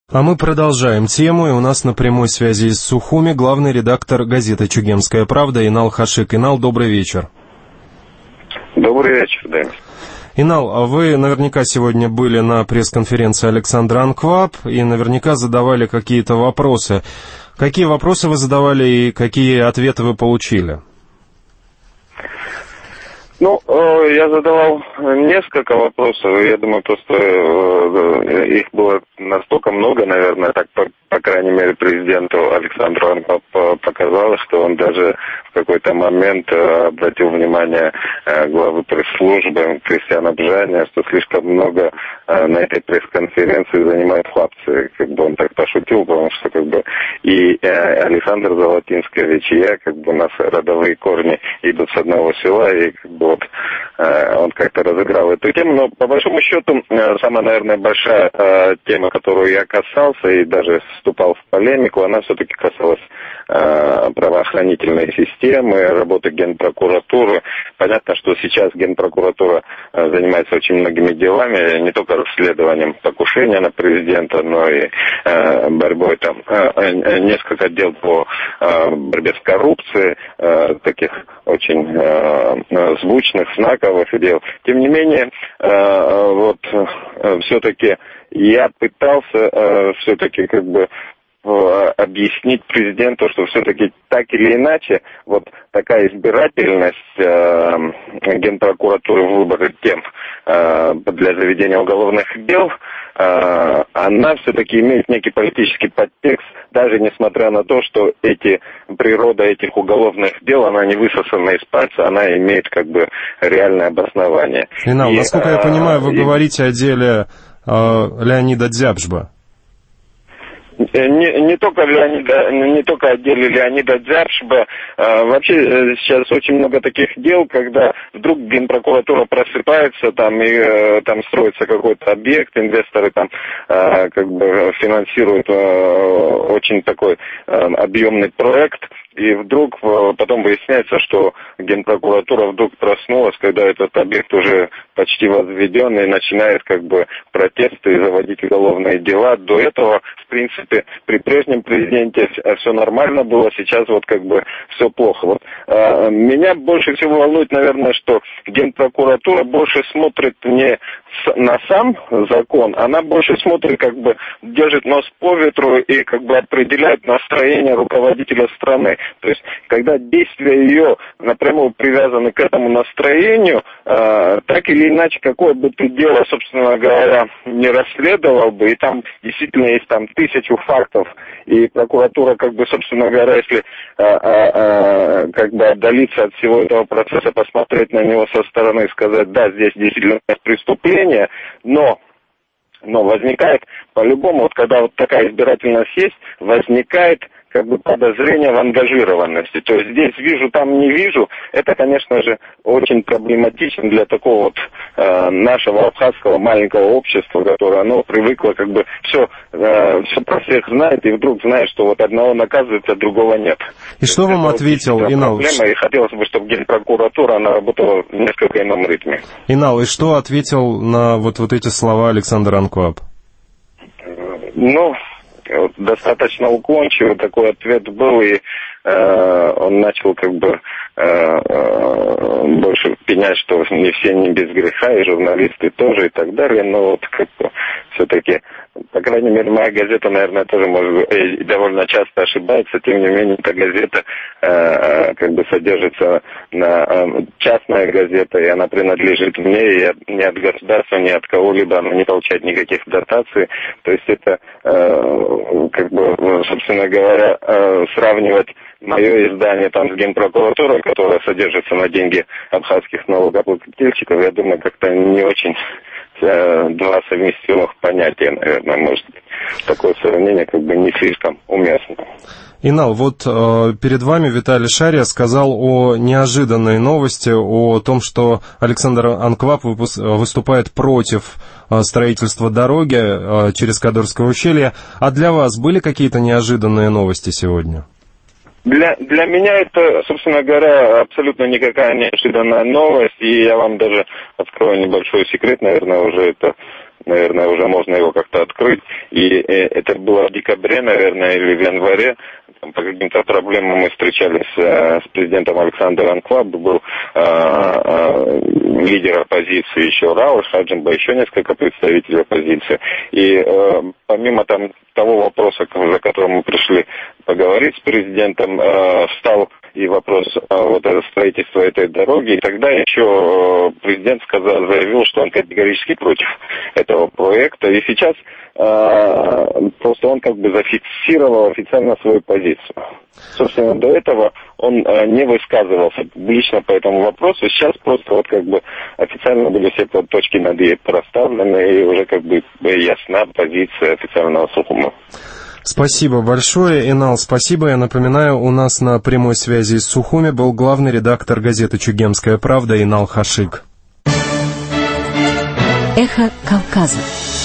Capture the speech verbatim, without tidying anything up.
А мы продолжаем тему, и у нас на прямой связи из Сухуми главный редактор газеты «Чугемская правда» Инал Хашик. Инал, добрый вечер. Добрый вечер, Денис. Инал, вы наверняка сегодня были на пресс-конференции Александра Анкваб и наверняка задавали какие-то вопросы. Какие вопросы вы задавали и какие ответы вы получили? Ну, я задавал несколько вопросов, я думаю, просто их было настолько много, наверное, так, по, по крайней мере, президенту Александру Анкваб показалось, что он даже в какой-то момент обратил внимание главы пресс-службы Кристиана Бжаня, что слишком много на этой пресс-конференции занимают хлопцы. Как бы он так пошутил, потому что как бы и Александр Золотинскович, и я, как бы у нас родовые корни идут с одного села, и как бы вот он как-то разыграл эту тему, но по большому счету самая, наверное, большая тема, которую я касался и даже вступал в полемику, она все-таки касалась правоохранительной системы, работы Генпрокуратуры. Понятно, что сейчас Генпрокуратура занимается очень многими делами, не только расследованием покушения на президента, но и борьбой там, несколько дел по борьбе с коррупцией, таких очень звучных, знаковых дел. Тем не менее, вот все-таки я пытался все-таки как бы объяснить президенту, что все-таки так или иначе вот такая избирательность э, Генпрокуратуры в выборе тем э, для заведения уголовных дел, э, она все-таки имеет некий политический подтекст, даже несмотря на то, что эти, природа этих уголовных дел, она не высосана из пальца, она имеет как бы реальное обоснование. Инал, и, насколько я понимаю, вы и... говорите о деле э, Леонида Дзябжба. Не, не только Леонида, не только о деле Леонида Дзябжба, а вообще сейчас очень много таких дел, когда вдруг Генпрокуратура просыпается, там и там строится какой-то объект, инвесторы там а, как бы финансируют а, очень такой а, объемный проект. И вдруг потом выясняется, что Генпрокуратура вдруг проснулась, когда этот объект уже почти возведен, и начинает как бы протесты и заводить уголовные дела. До этого, в принципе, при прежнем президенте все нормально было, сейчас вот как бы все плохо. Вот, а, меня больше всего волнует, наверное, что Генпрокуратура больше смотрит не на сам закон, она больше смотрит, как бы держит нос по ветру и как бы определяет настроение руководителя страны. То есть, когда действия ее напрямую привязаны к этому настроению, э, так или иначе, какое бы ты дело, собственно говоря, не расследовал бы, и там действительно есть там тысячу фактов, и прокуратура, как бы, собственно говоря, если э, э, как бы отдалиться от всего этого процесса, посмотреть на него со стороны и сказать, да, здесь действительно есть преступление, но... Но возникает, по-любому, вот когда вот такая избирательность есть, возникает как бы подозрение в ангажированности. То есть здесь вижу, там не вижу. Это, конечно же, очень проблематично для такого вот э, нашего абхазского маленького общества, которое оно привыкло как бы все, э, все про всех знает, и вдруг знает, что вот одного наказывается, а другого нет. И что вам ответил Инал? Проблема, и хотелось бы, чтобы Генпрокуратура, она работала в несколько ином ритме. Инал, и что ответил на вот, вот эти слова Александр Анкваб? Ну... Вот, достаточно уклончивый такой ответ был, и э, он начал как бы э, э, больше пенять, что не все не без греха, и журналисты тоже, и так далее, но вот как бы все-таки, по крайней мере, моя газета, наверное, тоже может и довольно часто ошибается, тем не менее, эта газета э, как бы содержится на э, частная газета, и она принадлежит мне, и ни от государства, ни от кого-либо она не получает никаких дотаций, то есть это э, как бы, собственно говоря, сравнивать мое издание там с Генпрокуратурой, которая содержится на деньги абхазских налогоплательщиков, я думаю, как-то не очень два совместимых понятия, наверное, может быть. Такое сравнение как бы не слишком уместно. Инал, вот э, перед вами Виталий Шария сказал о неожиданной новости, о том, что Александр Анкваб выступает против э, строительства дороги э, через Кадырское ущелье. А для вас были какие-то неожиданные новости сегодня? Для, для меня это, собственно говоря, абсолютно никакая неожиданная новость, и я вам даже открою небольшой секрет, наверное, уже это наверное, уже можно его как-то открыть. И это было в декабре, наверное, или в январе. По каким-то проблемам мы встречались с президентом Александром Анквабе, был э, э, лидер оппозиции еще Рауш Хаджимба, еще несколько представителей оппозиции. И э, помимо там того вопроса, за которым мы пришли поговорить с президентом, э, встал и вопрос э, вот это строительства этой дороги. И тогда еще э, президент сказал, заявил, что он категорически против этого проекта. И сейчас э, просто он как бы зафиксировал официально свою позицию. Собственно, до этого он э, не высказывался публично по этому вопросу. Сейчас просто вот как бы официально были все точки над «и» проставлены, и уже как бы ясна позиция официального Сухума. Спасибо большое, Инал, спасибо. Я напоминаю, у нас на прямой связи из Сухуми был главный редактор газеты «Чугемская правда» Инал Хашиг. Эхо Кавказа.